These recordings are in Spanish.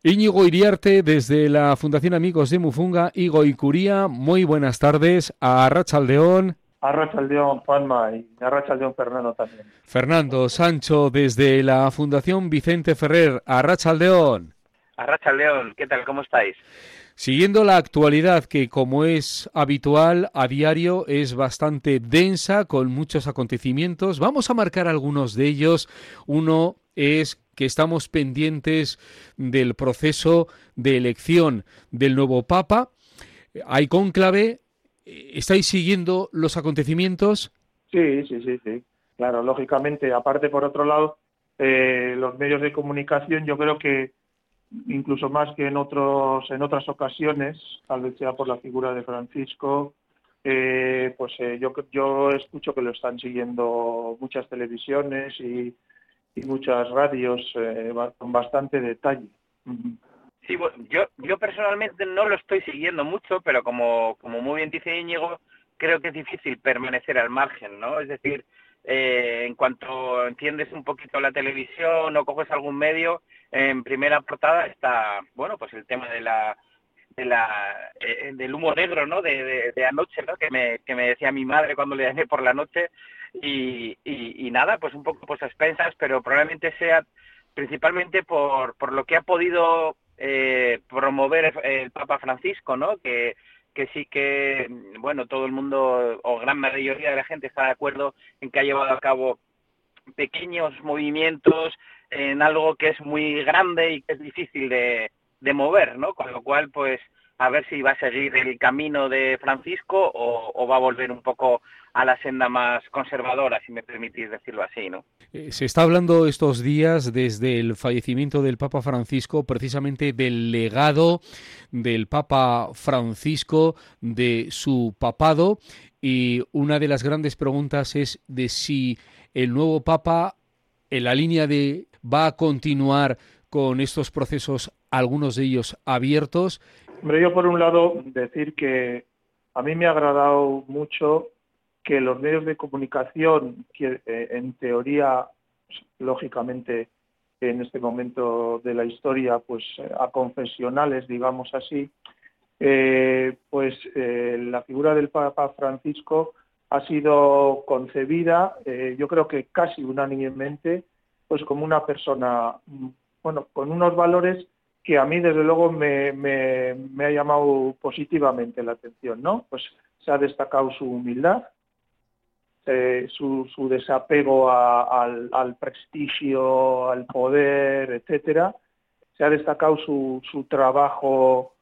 Íñigo Iriarte, desde la Fundación Amigos de Mufunga, Igo y Curía, muy buenas tardes, a Arratsaldeón. Arratsaldeón, Juanma, y Arratsaldeón, Fernando también. Fernando Sancho, desde la Fundación Vicente Ferrer, a Arratsaldeón. Arratsaldeón, ¿qué tal? ¿Cómo estáis? Siguiendo la actualidad que, como es habitual, a diario es bastante densa, con muchos acontecimientos, vamos a marcar algunos de ellos. Uno es que estamos pendientes del proceso de elección del nuevo Papa. Hay cónclave. ¿Estáis siguiendo los acontecimientos? Sí, sí, sí, sí. Claro, lógicamente. Aparte, por otro lado, los medios de comunicación, yo creo que incluso más que en otras ocasiones, tal vez sea por la figura de Francisco, yo escucho que lo están siguiendo muchas televisiones y muchas radios con bastante detalle. Ujú. Sí, bueno, yo personalmente no lo estoy siguiendo mucho, pero como muy bien dice Íñigo, creo que es difícil permanecer al margen, ¿no? Es decir, en cuanto entiendes un poquito la televisión o coges algún medio, en primera portada está, bueno, pues el tema del humo negro, ¿no? De anoche, ¿no? Que me decía mi madre cuando le llamé por la noche y nada, pues un poco pues a expensas, pero probablemente sea principalmente por lo que ha podido promover el Papa Francisco, ¿no? Que sí que, bueno, todo el mundo o gran mayoría de la gente está de acuerdo en que ha llevado a cabo pequeños movimientos en algo que es muy grande y que es difícil de mover, ¿no? Con lo cual, pues, a ver si va a seguir el camino de Francisco o va a volver un poco a la senda más conservadora, si me permitís decirlo así, ¿no? Se está hablando estos días, desde el fallecimiento del Papa Francisco, precisamente del legado del Papa Francisco, de su papado, y una de las grandes preguntas es de si el nuevo Papa, en la línea de va a continuar con estos procesos, algunos de ellos abiertos. Hombre, yo por un lado decir que a mí me ha agradado mucho que los medios de comunicación, que en teoría, lógicamente, en este momento de la historia, pues aconfesionales, digamos así, la figura del Papa Francisco ha sido concebida, yo creo que casi unánimemente, pues como una persona, bueno, con unos valores que a mí desde luego me ha llamado positivamente la atención, ¿no? Pues se ha destacado su humildad, su desapego al prestigio, al poder, etcétera. Se ha destacado su trabajo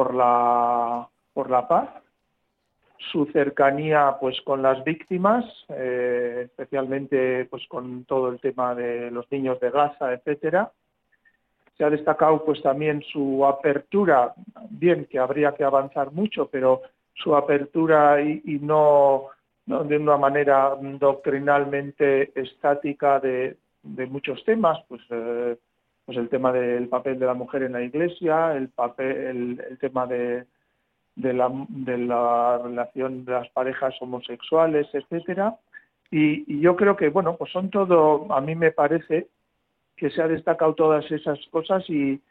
por la paz, su cercanía pues con las víctimas, especialmente pues con todo el tema de los niños de Gaza, etcétera. Se ha destacado pues también su apertura, bien que habría que avanzar mucho, pero su apertura y no de una manera doctrinalmente estática de muchos temas, pues el tema del papel de la mujer en la Iglesia, el tema de la relación de las parejas homosexuales, etcétera. Y yo creo que, bueno, pues son todo, a mí me parece que se ha destacado todas esas cosas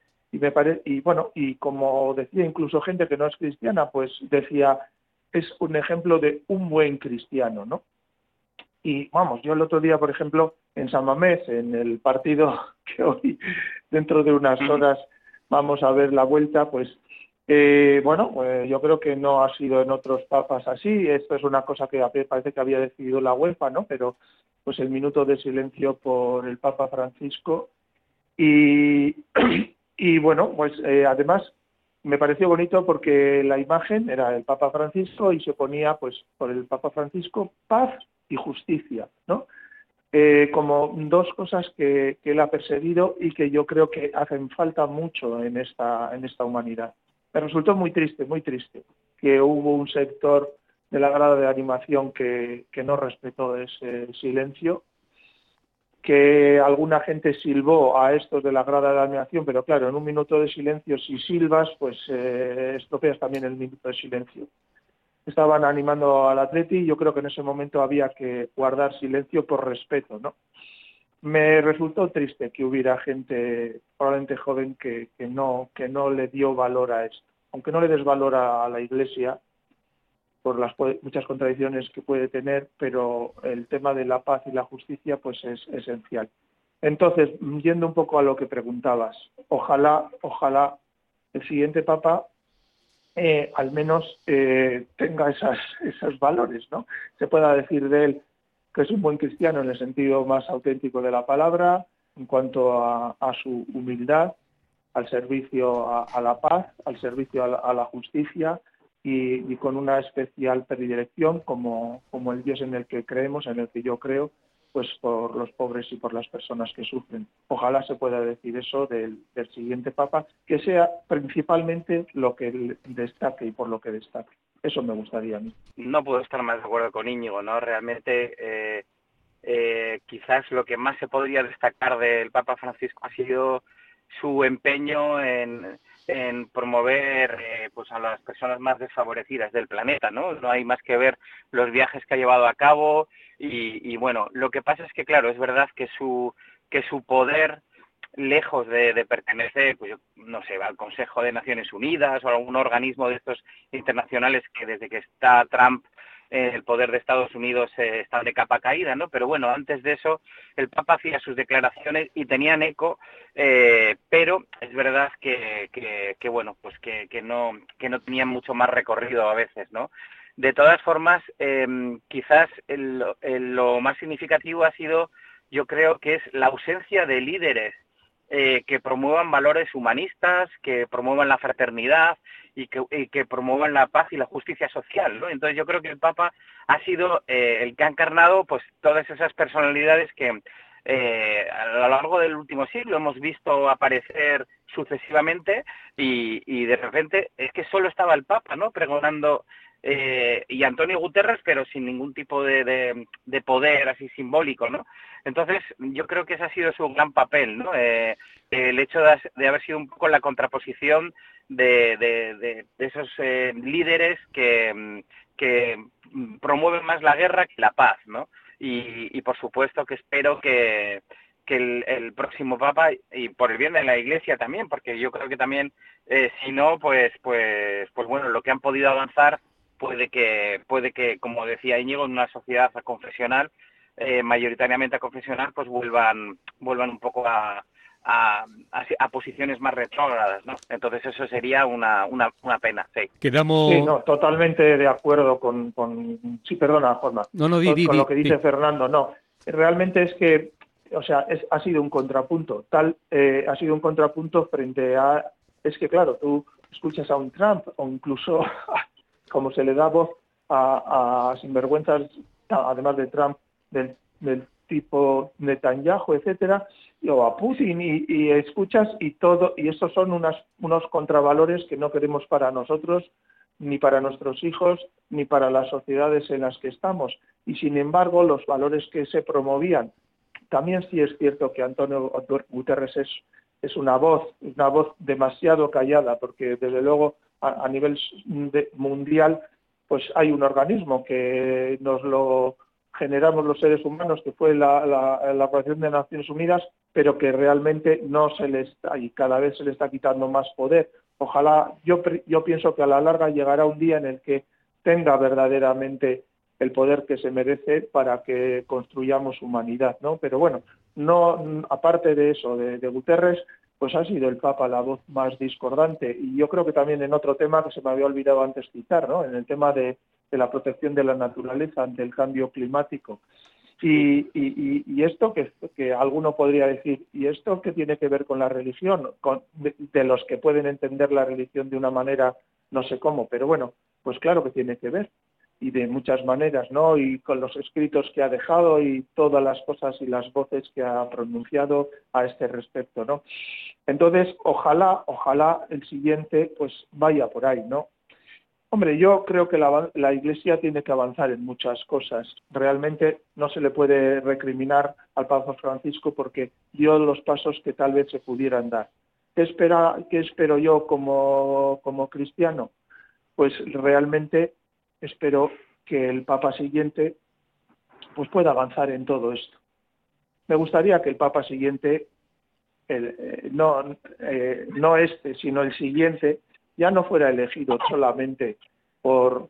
y bueno, y como decía incluso gente que no es cristiana, pues decía, es un ejemplo de un buen cristiano, ¿no? Y vamos, yo el otro día, por ejemplo, en San Mamés, en el partido que hoy, dentro de unas horas, vamos a ver la vuelta, pues yo creo que no ha sido en otros papas así. Esto es una cosa que parece que había decidido la UEFA, ¿no? Pero pues el minuto de silencio por el Papa Francisco. Y, y bueno, pues además me pareció bonito porque la imagen era el Papa Francisco y se ponía, pues, por el Papa Francisco, paz y justicia, ¿no? Como dos cosas que él ha perseguido y que yo creo que hacen falta mucho en esta humanidad. Me resultó muy triste, que hubo un sector de la grada de animación que no respetó ese silencio, que alguna gente silbó a estos de la grada de animación, pero claro, en un minuto de silencio, si silbas, pues estropeas también el minuto de silencio. Estaban animando al Atleti y yo creo que en ese momento había que guardar silencio por respeto, ¿no? me resultó triste que hubiera gente, probablemente joven, que no le dio valor a esto. Aunque no le des valor a la Iglesia, por las muchas contradicciones que puede tener, pero el tema de la paz y la justicia pues es esencial. Entonces, yendo un poco a lo que preguntabas, ojalá el siguiente Papa al menos tenga esos valores, ¿no? Se pueda decir de él que es un buen cristiano en el sentido más auténtico de la palabra, en cuanto a su humildad, al servicio a la paz, al servicio a la justicia y con una especial predilección como el Dios en el que creemos, en el que yo creo, pues por los pobres y por las personas que sufren. Ojalá se pueda decir eso del siguiente Papa, que sea principalmente lo que destaque y por lo que destaque. Eso me gustaría a mí. No puedo estar más de acuerdo con Íñigo, ¿no? Realmente quizás lo que más se podría destacar del Papa Francisco ha sido su empeño en promover pues a las personas más desfavorecidas del planeta, ¿no? No hay más que ver los viajes que ha llevado a cabo y bueno, lo que pasa es que claro, es verdad que su poder, lejos de pertenecer, pues yo no sé, al Consejo de Naciones Unidas o a algún organismo de estos internacionales que desde que está Trump el poder de Estados Unidos está de capa caída, ¿no? Pero bueno, antes de eso, el Papa hacía sus declaraciones y tenían eco, pero es verdad que bueno, pues que no tenían mucho más recorrido a veces, ¿no? De todas formas, quizás lo más significativo ha sido, yo creo que es la ausencia de líderes que promuevan valores humanistas, que promuevan la fraternidad y que promuevan la paz y la justicia social, ¿no? Entonces yo creo que el Papa ha sido el que ha encarnado pues todas esas personalidades que a lo largo del último siglo hemos visto aparecer sucesivamente y de repente es que solo estaba el Papa, ¿no? Pregonando y Antonio Guterres, pero sin ningún tipo de poder así simbólico, ¿no? Entonces, yo creo que ese ha sido su gran papel, ¿no? El hecho de haber sido un poco la contraposición de esos líderes que promueven más la guerra que la paz, ¿no? Y por supuesto que espero que el próximo Papa, y por el bien de la Iglesia también, porque yo creo que también, si no, pues bueno, lo que han podido avanzar puede que, como decía Íñigo, en una sociedad confesional, mayoritariamente confesional, pues vuelvan un poco a posiciones más retrógradas, ¿no? Entonces eso sería una pena, sí. Sí, no, totalmente de acuerdo con sí, perdona, Juanma, No, con lo que dice Fernando, no. Realmente es que, o sea, ha sido un contrapunto, ha sido un contrapunto frente a, es que claro, tú escuchas a un Trump o incluso como se le da voz a sinvergüenzas, además de Trump, del tipo Netanyahu, etcétera, o a Putin, y escuchas y todo, y esos son unos contravalores que no queremos para nosotros, ni para nuestros hijos, ni para las sociedades en las que estamos. Y sin embargo, los valores que se promovían, también sí es cierto que Antonio Guterres es una voz demasiado callada, porque desde luego a nivel mundial pues hay un organismo que nos lo generamos los seres humanos, que fue la Organización de Naciones Unidas, pero que realmente no se le está, y cada vez se le está quitando más poder. Ojalá, yo pienso que a la larga llegará un día en el que tenga verdaderamente el poder que se merece para que construyamos humanidad, ¿no? Pero bueno, no, aparte de eso, de Guterres, pues ha sido el Papa la voz más discordante. Y yo creo que también en otro tema que se me había olvidado antes citar, ¿no? En el tema de la protección de la naturaleza ante el cambio climático. Y esto que alguno podría decir, ¿y esto qué tiene que ver con la religión? De los que pueden entender la religión de una manera, no sé cómo, pero bueno, pues claro que tiene que ver. Y de muchas maneras, ¿no? Y con los escritos que ha dejado y todas las cosas y las voces que ha pronunciado a este respecto, ¿no? Entonces, ojalá el siguiente pues vaya por ahí, ¿no? Hombre, yo creo que la Iglesia tiene que avanzar en muchas cosas. Realmente no se le puede recriminar al Papa Francisco porque dio los pasos que tal vez se pudieran dar. ¿Qué espero yo como cristiano? Pues realmente espero que el Papa siguiente pues pueda avanzar en todo esto. me gustaría que el Papa siguiente, no este, sino el siguiente, ya no fuera elegido solamente por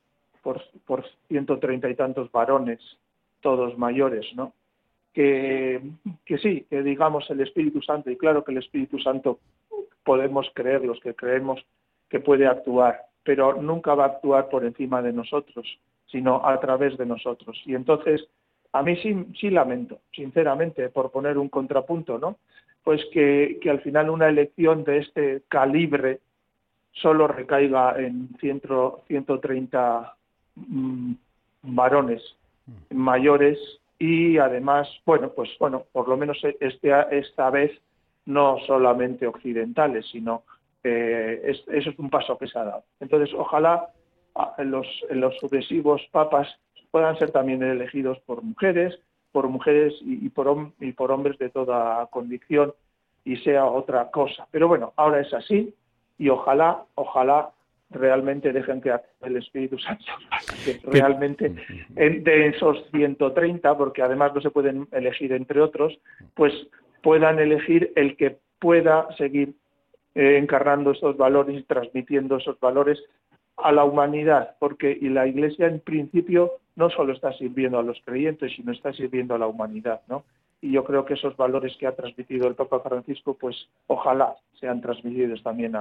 130 y tantos varones, todos mayores, ¿no? Que sí, que digamos el Espíritu Santo, y claro que el Espíritu Santo podemos creer, los que creemos que puede actuar, pero nunca va a actuar por encima de nosotros, sino a través de nosotros. Y entonces, a mí sí lamento, sinceramente, por poner un contrapunto, ¿no? Pues que al final una elección de este calibre solo recaiga en 130 varones mayores, y además, por lo menos esta vez no solamente occidentales, sino eso es un paso que se ha dado. Entonces, ojalá en los sucesivos papas puedan ser también elegidos por mujeres y por hombres de toda condición, y sea otra cosa. Pero bueno, ahora es así, y ojalá realmente dejen que actúe el Espíritu Santo, que realmente de esos 130, porque además no se pueden elegir entre otros, pues puedan elegir el que pueda seguir encarnando estos valores y transmitiendo esos valores a la humanidad, porque y la Iglesia en principio no solo está sirviendo a los creyentes, sino está sirviendo a la humanidad, ¿no? Y yo creo que esos valores que ha transmitido el Papa Francisco, pues ojalá sean transmitidos también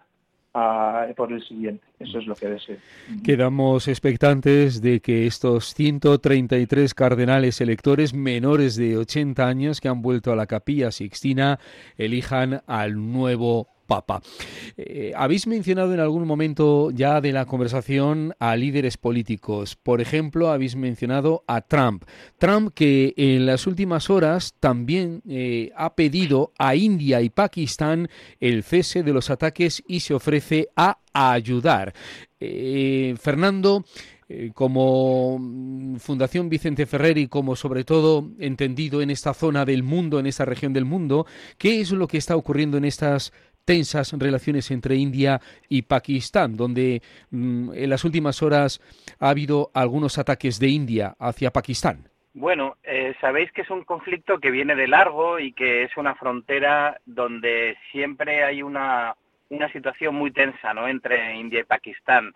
por el siguiente. Eso es lo que deseo. Quedamos expectantes de que estos 133 cardenales electores menores de 80 años que han vuelto a la Capilla Sixtina elijan al nuevo Papa. Habéis mencionado en algún momento ya de la conversación a líderes políticos. Por ejemplo, habéis mencionado a Trump. Trump, que en las últimas horas también ha pedido a India y Pakistán el cese de los ataques y se ofrece a ayudar. Fernando, como Fundación Vicente Ferrer y como sobre todo entendido en esta zona del mundo, en esta región del mundo, ¿qué es lo que está ocurriendo en estas tensas relaciones entre India y Pakistán, donde en las últimas horas ha habido algunos ataques de India hacia Pakistán? Bueno, sabéis que es un conflicto que viene de largo y que es una frontera donde siempre hay una situación muy tensa, ¿no?, entre India y Pakistán.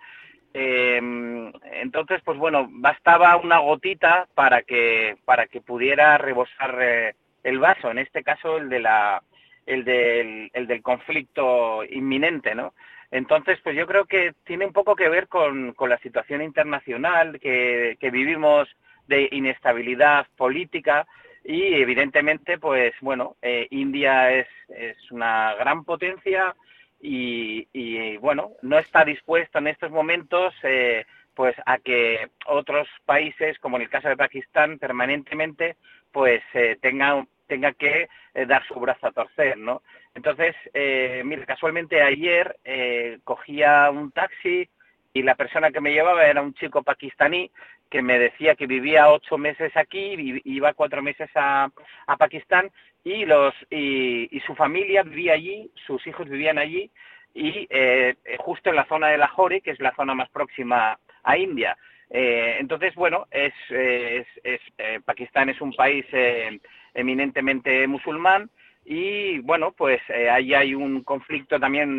Entonces, pues bueno, bastaba una gotita para que pudiera rebosar el vaso, en este caso el del conflicto inminente, ¿no? Entonces, pues yo creo que tiene un poco que ver con la situación internacional que vivimos, de inestabilidad política, y evidentemente, pues bueno, India es una gran potencia y bueno, no está dispuesto en estos momentos pues a que otros países, como en el caso de Pakistán, permanentemente pues tenga que dar su brazo a torcer, ¿no? Entonces, mira, casualmente ayer cogía un taxi y la persona que me llevaba era un chico pakistaní que me decía que vivía 8 meses aquí, iba 4 meses a Pakistán, y su familia vivía allí, sus hijos vivían allí, y justo en la zona de Lahore, que es la zona más próxima a India. Entonces, bueno, Pakistán es un país eminentemente musulmán, y bueno, pues ahí hay un conflicto también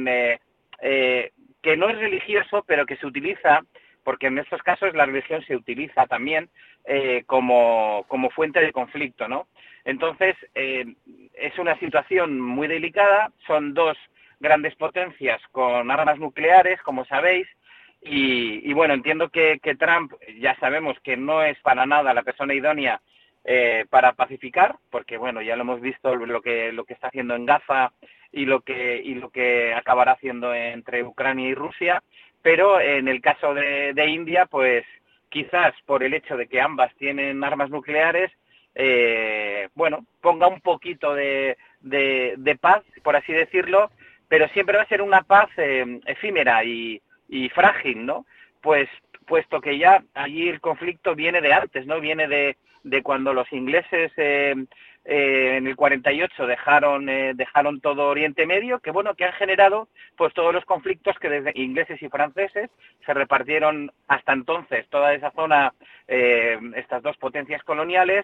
que no es religioso, pero que se utiliza, porque en estos casos la religión se utiliza también como fuente de conflicto, ¿no? Entonces, es una situación muy delicada, son dos grandes potencias con armas nucleares, como sabéis, y bueno, entiendo que Trump, ya sabemos que no es para nada la persona idónea para pacificar, porque bueno, ya lo hemos visto lo que está haciendo en Gaza y lo que acabará haciendo entre Ucrania y Rusia, pero en el caso de India, pues quizás por el hecho de que ambas tienen armas nucleares, bueno, ponga un poquito de paz, por así decirlo, pero siempre va a ser una paz efímera y frágil, ¿no? Pues puesto que ya allí el conflicto viene de antes, ¿no? Viene de cuando los ingleses en el 48 dejaron todo Oriente Medio, que bueno, que han generado pues todos los conflictos que desde ingleses y franceses se repartieron hasta entonces toda esa zona, estas dos potencias coloniales,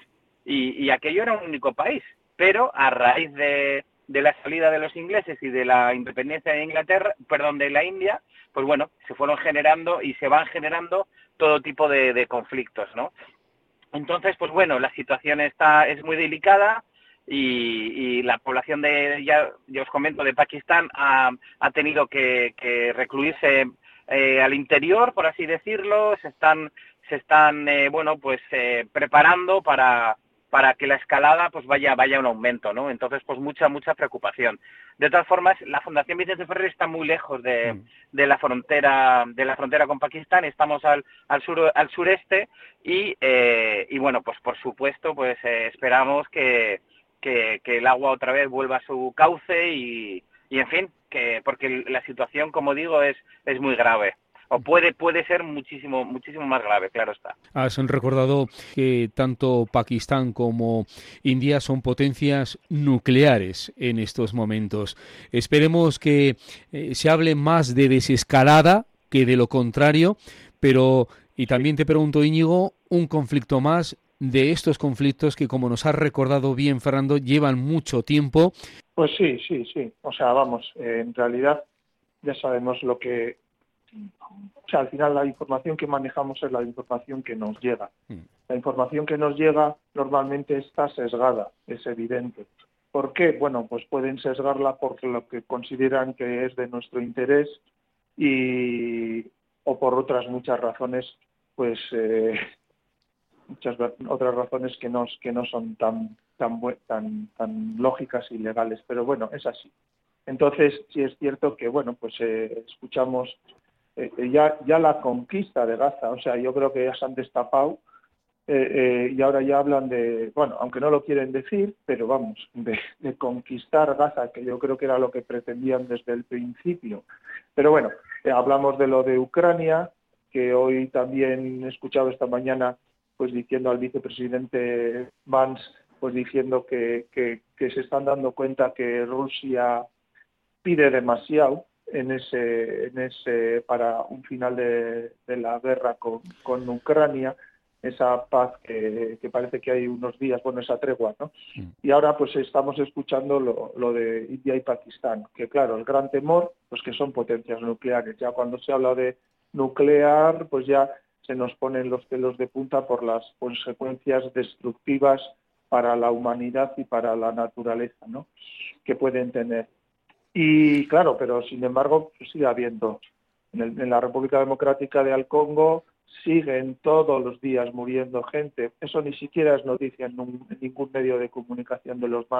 y aquello era un único país. Pero a raíz de la salida de los ingleses y de la independencia de Inglaterra, perdón, de la India, pues bueno, se fueron generando y se van generando todo tipo de conflictos, ¿no? Entonces, pues bueno, la situación es muy delicada y la población ya os comento, de Pakistán ha tenido que recluirse al interior, por así decirlo. Se están bueno, pues preparando para que la escalada pues vaya un aumento, ¿no? Entonces, pues mucha preocupación. De todas formas, la Fundación Vicente Ferrer está muy lejos de la frontera con Pakistán. Estamos al sureste y bueno, pues por supuesto, pues esperamos que el agua otra vez vuelva a su cauce y en fin, porque la situación, como digo, es muy grave. O puede ser muchísimo más grave, claro está. Has recordado que tanto Pakistán como India son potencias nucleares en estos momentos. Esperemos que se hable más de desescalada que de lo contrario, pero, y también te pregunto, Íñigo, un conflicto más de estos conflictos que, como nos has recordado bien, Fernando, llevan mucho tiempo. Pues sí. O sea, vamos, en realidad ya sabemos lo que... O sea, al final la información que manejamos es la información que nos llega. La información que nos llega normalmente está sesgada, es evidente. ¿Por qué? Bueno, pues pueden sesgarla por lo que consideran que es de nuestro interés o por otras muchas razones, pues muchas otras razones que no son tan lógicas y legales. Pero bueno, es así. Entonces, sí es cierto que, bueno, pues escuchamos ya la conquista de Gaza. O sea, yo creo que ya se han destapado y ahora ya hablan de, bueno, aunque no lo quieren decir, pero vamos, de conquistar Gaza, que yo creo que era lo que pretendían desde el principio. Pero bueno, hablamos de lo de Ucrania, que hoy también he escuchado esta mañana pues diciendo al vicepresidente Vance, pues diciendo que se están dando cuenta que Rusia pide demasiado en ese para un final de la guerra con Ucrania, esa paz que parece que hay unos días, bueno, esa tregua, ¿no? Y ahora pues estamos escuchando lo de India y Pakistán, que claro, el gran temor, pues que son potencias nucleares. Ya cuando se habla de nuclear, pues ya se nos ponen los pelos de punta por las consecuencias destructivas para la humanidad y para la naturaleza, ¿no?, que pueden tener. Y claro, pero sin embargo pues sigue habiendo. En la República Democrática del Congo siguen todos los días muriendo gente. Eso ni siquiera es noticia en ningún medio de comunicación de los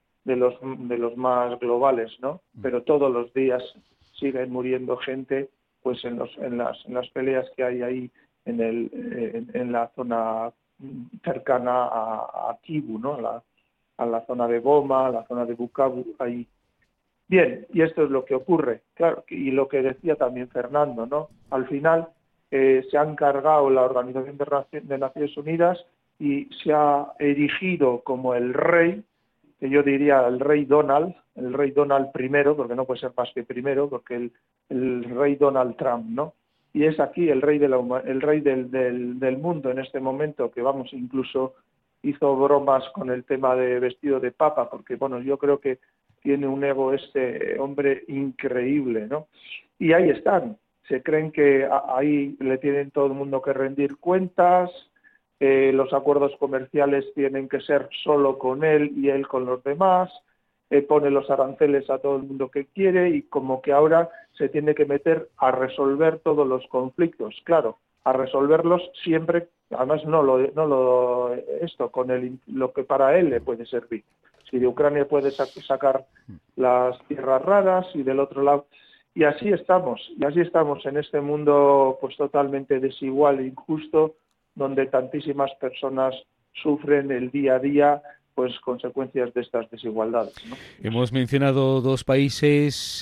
más globales, ¿no? Pero todos los días siguen muriendo gente, pues en las peleas que hay ahí en la zona cercana a Kivu, ¿no? A la zona de Goma, a la zona de Bukavu, ahí. Bien, y esto es lo que ocurre, claro, y lo que decía también Fernando, ¿no? Al final se ha encargado la Organización de Naciones Unidas y se ha erigido como el rey, que yo diría el rey Donald primero, porque no puede ser más que primero, porque el rey Donald Trump, ¿no? Y es aquí el rey del mundo en este momento, que vamos, incluso hizo bromas con el tema de vestido de papa, porque bueno, yo creo que tiene un ego este hombre increíble, ¿no? Y ahí están, se creen que ahí le tienen todo el mundo que rendir cuentas, los acuerdos comerciales tienen que ser solo con él y él con los demás, pone los aranceles a todo el mundo que quiere y como que ahora se tiene que meter a resolver todos los conflictos, claro, a resolverlos siempre, además esto con lo que para él le puede servir. Si de Ucrania puede sacar las tierras raras y del otro lado. Y así estamos en este mundo pues totalmente desigual e injusto, donde tantísimas personas sufren el día a día pues consecuencias de estas desigualdades, ¿no? Hemos mencionado dos países,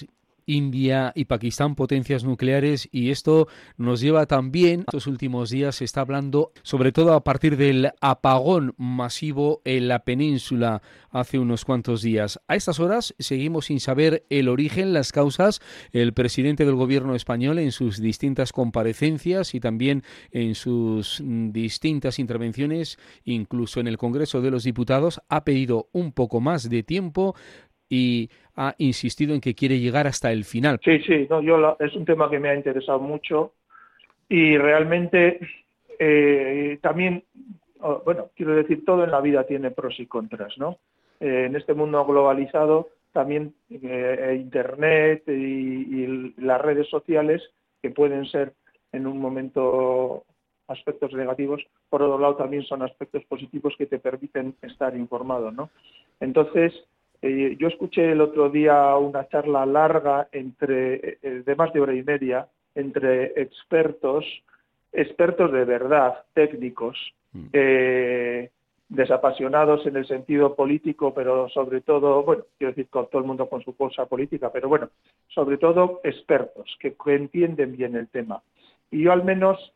India y Pakistán, potencias nucleares, y esto nos lleva también, estos últimos días se está hablando, sobre todo a partir del apagón masivo en la península hace unos cuantos días. A estas horas seguimos sin saber el origen, las causas. El presidente del gobierno español, en sus distintas comparecencias y también en sus distintas intervenciones, incluso en el Congreso de los Diputados, ha pedido un poco más de tiempo y ha insistido en que quiere llegar hasta el final. Sí, sí, no, es un tema que me ha interesado mucho y realmente también, bueno, quiero decir, todo en la vida tiene pros y contras, ¿no? En este mundo globalizado también Internet y las redes sociales, que pueden ser en un momento aspectos negativos, por otro lado también son aspectos positivos que te permiten estar informado, ¿no? Entonces, yo escuché el otro día una charla larga de más de hora y media entre expertos de verdad, técnicos, desapasionados en el sentido político, pero sobre todo, bueno, quiero decir, con todo el mundo con su cosa política, pero bueno, sobre todo expertos que entienden bien el tema. Y yo al menos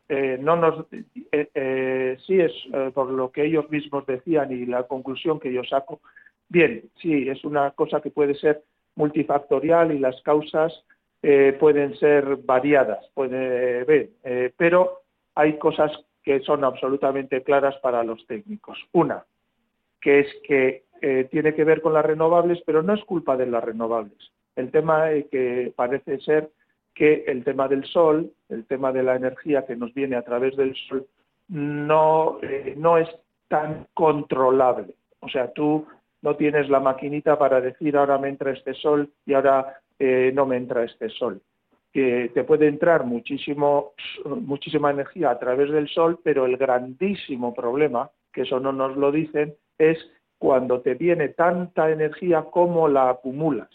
sí es por lo que ellos mismos decían y la conclusión que yo saco, bien, sí, es una cosa que puede ser multifactorial y las causas pueden ser variadas, pero hay cosas que son absolutamente claras para los técnicos. Una, que es que tiene que ver con las renovables, pero no es culpa de las renovables. El tema que parece ser que el tema del sol, el tema de la energía que nos viene a través del sol, no es tan controlable. O sea, tú no tienes la maquinita para decir ahora me entra este sol y ahora no me entra este sol. Que te puede entrar muchísima energía a través del sol, pero el grandísimo problema, que eso no nos lo dicen, es cuando te viene tanta energía, ¿cómo la acumulas?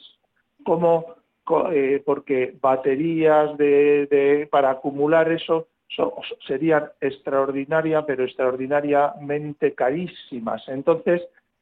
Porque baterías para acumular eso serían pero extraordinariamente carísimas. Entonces,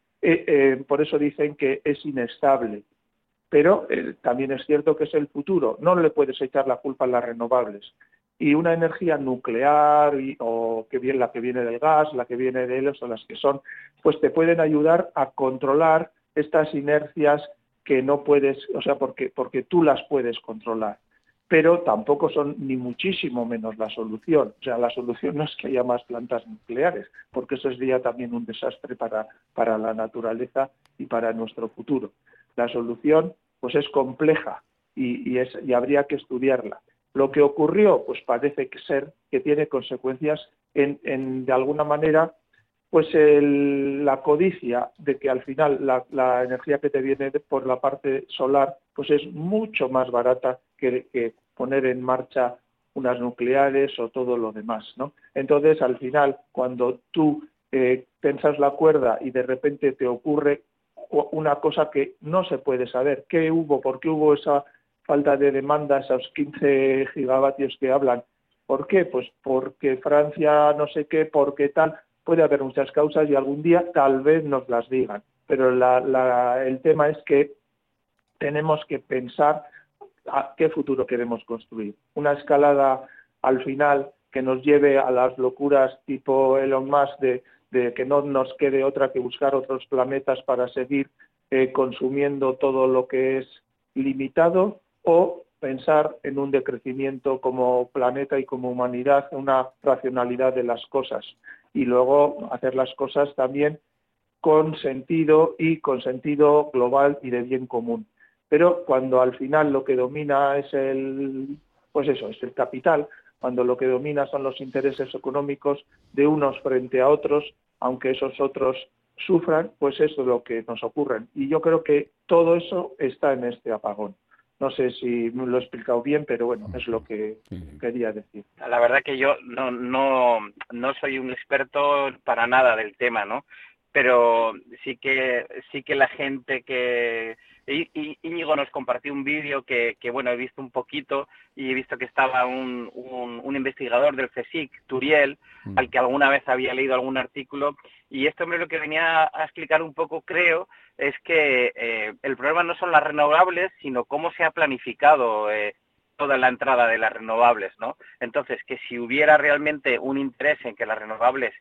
por eso dicen que es inestable. Pero también es cierto que es el futuro. No le puedes echar la culpa a las renovables. Y una energía nuclear o la que viene del gas, la que viene de ellos o las que son, pues te pueden ayudar a controlar estas inercias que no puedes, o sea, porque tú las puedes controlar. Pero tampoco son ni muchísimo menos la solución. O sea, la solución no es que haya más plantas nucleares, porque eso sería también un desastre para la naturaleza y para nuestro futuro. La solución pues es compleja y habría que estudiarla. Lo que ocurrió, pues parece ser que tiene consecuencias de alguna manera, pues la codicia de que al final la energía que te viene por la parte solar pues es mucho más barata que poner en marcha unas nucleares o todo lo demás, ¿no? Entonces, al final, cuando tú tensas la cuerda y de repente te ocurre una cosa que no se puede saber, ¿por qué hubo esa falta de demanda, esos 15 gigavatios que hablan? ¿Por qué? Pues porque Francia no sé qué, porque tal. Puede haber muchas causas y algún día tal vez nos las digan, pero el tema es que tenemos que pensar a qué futuro queremos construir. Una escalada al final que nos lleve a las locuras tipo Elon Musk de que no nos quede otra que buscar otros planetas para seguir consumiendo todo lo que es limitado, o pensar en un decrecimiento como planeta y como humanidad, una racionalidad de las cosas, y luego hacer las cosas también con sentido global y de bien común. Pero cuando al final lo que domina es el capital, cuando lo que domina son los intereses económicos de unos frente a otros, aunque esos otros sufran, pues eso es lo que nos ocurre. Y yo creo que todo eso está en este apagón. No sé si me lo he explicado bien, pero bueno, es lo que quería decir. La verdad que yo no soy un experto para nada del tema, ¿no? Pero sí que la gente que Íñigo nos compartió un vídeo que bueno, he visto un poquito y he visto que estaba un investigador del CSIC, Turiel, al que alguna vez había leído algún artículo, y este hombre lo que venía a explicar un poco, creo, es que el problema no son las renovables, sino cómo se ha planificado toda la entrada de las renovables, ¿no? Entonces, que si hubiera realmente un interés en que las renovables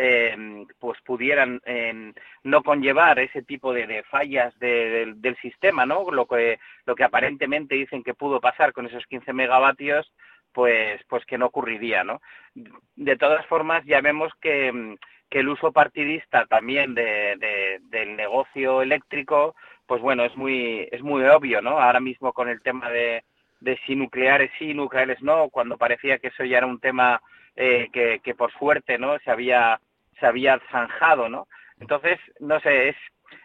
pues pudieran no conllevar ese tipo de fallas del sistema, ¿no? Lo que aparentemente dicen que pudo pasar con esos 15 megavatios, pues que no ocurriría, ¿no? De todas formas, ya vemos que el uso partidista también del negocio eléctrico, pues bueno, es muy obvio, ¿no? Ahora mismo con el tema de si nucleares sí, nucleares no, cuando parecía que eso ya era un tema que por suerte, ¿no? se había zanjado, ¿no? Entonces, no sé,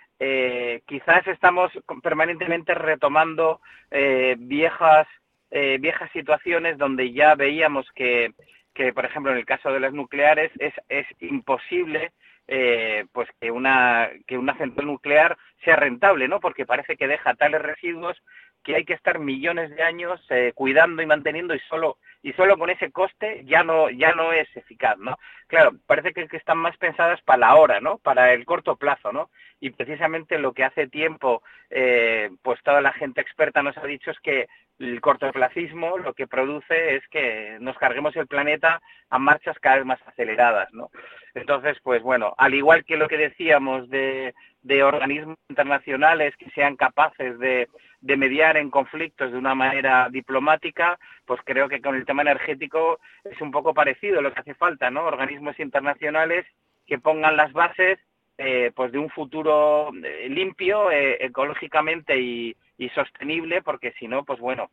quizás estamos permanentemente retomando viejas situaciones donde ya veíamos que por ejemplo, en el caso de las nucleares es imposible pues que una central nuclear sea rentable, ¿no? Porque parece que deja tales residuos que hay que estar millones de años cuidando y manteniendo, y solo con ese coste ya no es eficaz, ¿no? Claro, parece que están más pensadas para la hora, ¿no? Para el corto plazo, ¿no? Y precisamente lo que hace tiempo pues toda la gente experta nos ha dicho es que el cortoplacismo lo que produce es que nos carguemos el planeta a marchas cada vez más aceleradas, ¿no? Entonces, pues bueno, al igual que lo que decíamos de organismos internacionales que sean capaces de mediar en conflictos de una manera diplomática, pues creo que con el tema energético es un poco parecido lo que hace falta, ¿no? Organismos internacionales que pongan las bases pues de un futuro limpio, ecológicamente y sostenible, porque si no, pues bueno,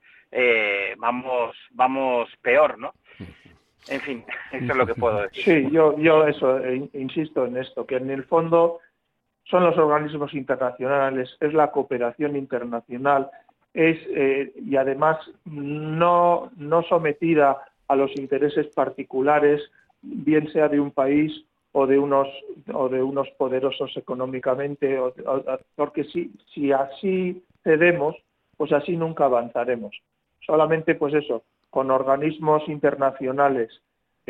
vamos peor, ¿no? En fin, eso es lo que puedo decir. Sí, yo eso, insisto en esto, que en el fondo son los organismos internacionales, es la cooperación internacional, y además no sometida a los intereses particulares, bien sea de un país o de unos poderosos económicamente, porque si así cedemos, pues así nunca avanzaremos. Solamente, pues eso, con organismos internacionales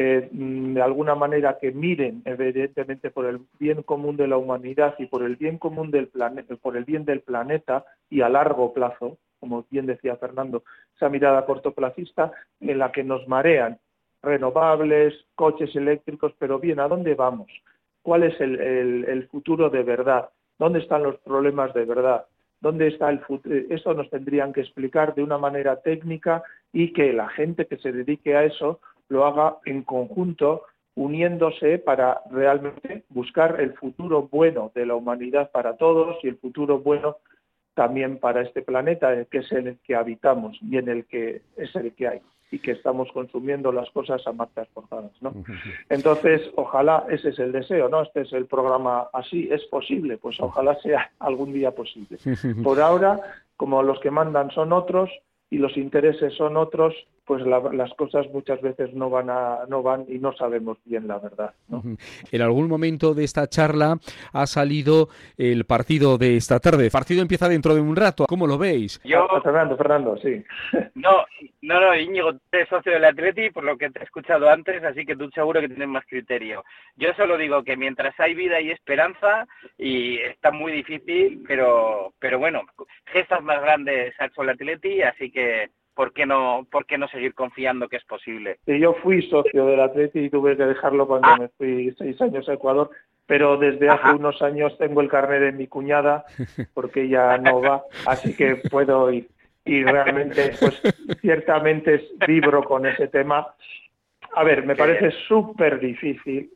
de alguna manera que miren evidentemente por el bien común de la humanidad y por el bien común del planeta, por el bien del planeta y a largo plazo, como bien decía Fernando, esa mirada cortoplacista en la que nos marean renovables, coches eléctricos, pero bien, ¿a dónde vamos? ¿Cuál es el futuro de verdad? ¿Dónde están los problemas de verdad? ¿Dónde está el futuro? Eso nos tendrían que explicar de una manera técnica y que la gente que se dedique a eso lo haga en conjunto, uniéndose para realmente buscar el futuro bueno de la humanidad para todos y el futuro bueno también para este planeta, que es en el que habitamos y en el que es el que hay, y que estamos consumiendo las cosas a marchas forzadas, ¿no? Entonces, ojalá, ese es el deseo, ¿no? Este es el programa, así es posible, pues ojalá sea algún día posible. Por ahora, como los que mandan son otros y los intereses son otros, pues las cosas muchas veces no van y no sabemos bien la verdad, ¿no? En algún momento de esta charla ha salido el partido de esta tarde. El partido empieza dentro de un rato. ¿Cómo lo veis? Fernando, sí. No, Íñigo, tú eres socio del Atleti, por lo que te he escuchado antes, así que tú seguro que tienes más criterio. Yo solo digo que mientras hay vida y esperanza, y está muy difícil, pero bueno, gestas más grandes ha hecho el Atleti, así que ¿por qué no seguir confiando que es posible? Yo fui socio del Atleti y tuve que dejarlo cuando me fui 6 años a Ecuador, pero desde hace unos años tengo el carnet de mi cuñada, porque ella no va, así que puedo ir. Y realmente, pues ciertamente vibro con ese tema. A ver, me parece súper difícil,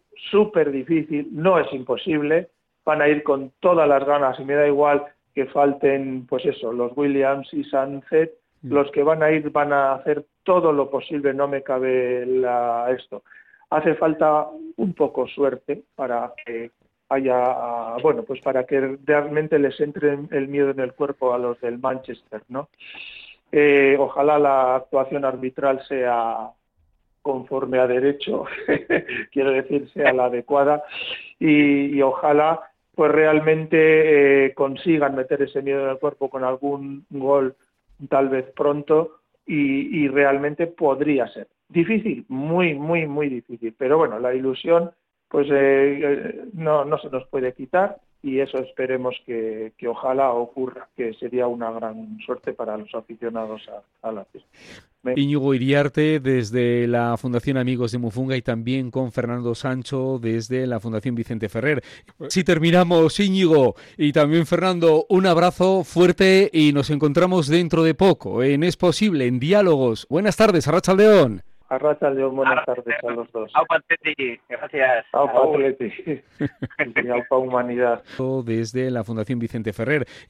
no es imposible, van a ir con todas las ganas y me da igual que falten, pues eso, los Williams y Sánchez. Los que van a ir van a hacer todo lo posible, no me cabe esto. Hace falta un poco suerte para que haya, bueno, pues para que realmente les entre el miedo en el cuerpo a los del Manchester, ¿no? Ojalá la actuación arbitral sea conforme a derecho, quiero decir, sea la adecuada, y ojalá pues realmente consigan meter ese miedo en el cuerpo con algún gol tal vez pronto y realmente podría ser. Difícil, muy, muy, muy difícil, pero bueno, la ilusión pues no se nos puede quitar y eso esperemos que ojalá ocurra, que sería una gran suerte para los aficionados a la fiesta. Íñigo Iriarte desde la Fundación Amigos de Mufunga y también con Fernando Sancho desde la Fundación Vicente Ferrer. Si terminamos, Íñigo y también Fernando, un abrazo fuerte y nos encontramos dentro de poco en Es Posible, en Diálogos. Buenas tardes, Arratsaldeon. Arratsaldeon, buenas tardes a los dos. Aupa Atleti, gracias. Aupa Atleti. Y aupa Humanidad. Desde la Fundación Vicente Ferrer.